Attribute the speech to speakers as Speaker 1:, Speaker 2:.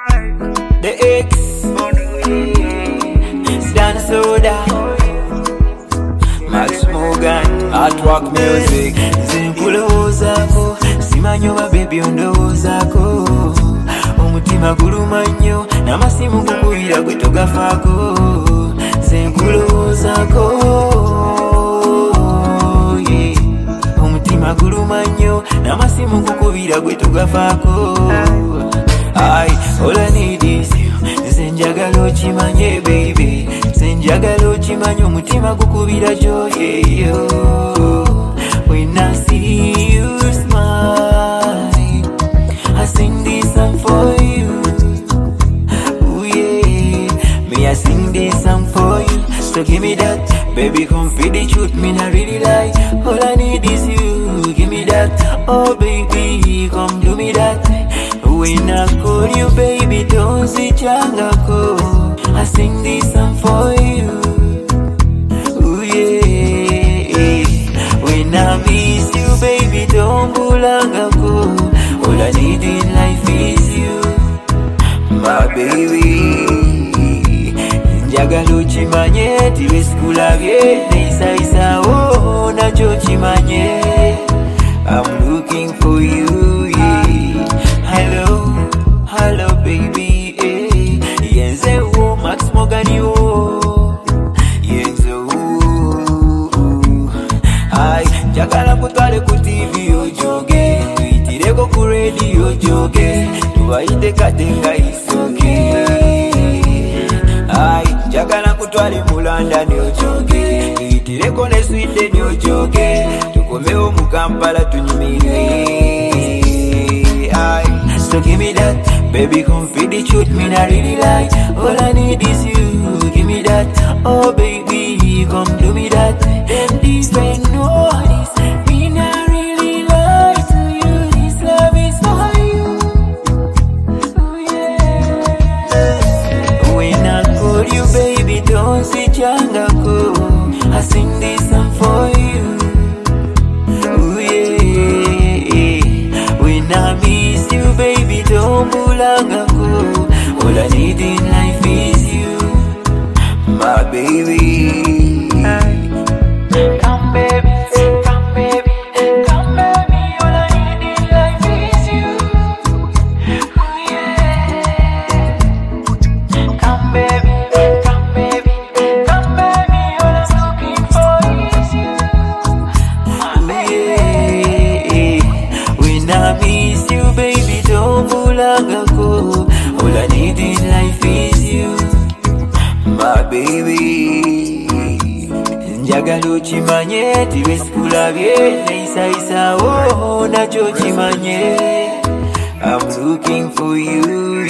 Speaker 1: The X, Stan Soda, Max Morgan, Artwork Music. Zenkulowozako, simanyoba baby ondowozako. Omutima gulumanyo, namasimu kukubira gwe togafaako. Zenkulowozako, yeah. Omutima gulumanyo, namasimu kukubira gwe togafaako. All I need is you. Zenjagala ochimanye baby, zenjagala ochimanye omutima gukubira jo, yeah. When I see you smile, I sing this song for you. Ooh yeah, me I sing this song for you. So give me that, baby, come feed the truth, me not really lie. All I need is you, give me that. Oh baby, come do me that. When I call you, baby, don't switch go. I sing this song for you. Ooh yeah. When I miss you, baby, don't bulanga go. All I need in life is you, my baby. Njagala ochimanye, tiwe sikulavye, neisa isa oh nacho chimanye. I'm looking for you, yeah. Hello baby, eh. Yenze wo Max Morgan yo. Yenze wo. Ay, njagala kutwale ku TV ojoge, tuitireko ku radio ojoge, tuwaite katenga isoke. Ay, njagala kutwale mu London ojoge, tuitireko ne Sweden ojoge, tukomewo mu Kampala tunyumirwe. So give me that, baby, come feed the truth, me not really lie. All I need is you, give me that. Oh baby, come do me that. Them these men know this, me not really lie to you. This love is for you. Oh yeah. When I call you, baby, don't say Changako. I sing this song for you. Oh yeah. When I miss you, baby, don't bulanga go. All I need in life is you, my baby. Come baby, come baby, come baby. All I need in life is you. Oh yeah. Come baby, come baby, come baby. All I'm looking for is you, my baby. When I miss you, baby, don't bulanga go. All I need in life is you, my baby. Njagala ochimanye, tiwe sikulavye, neisa isa oh nacho chimanye. I'm looking for you,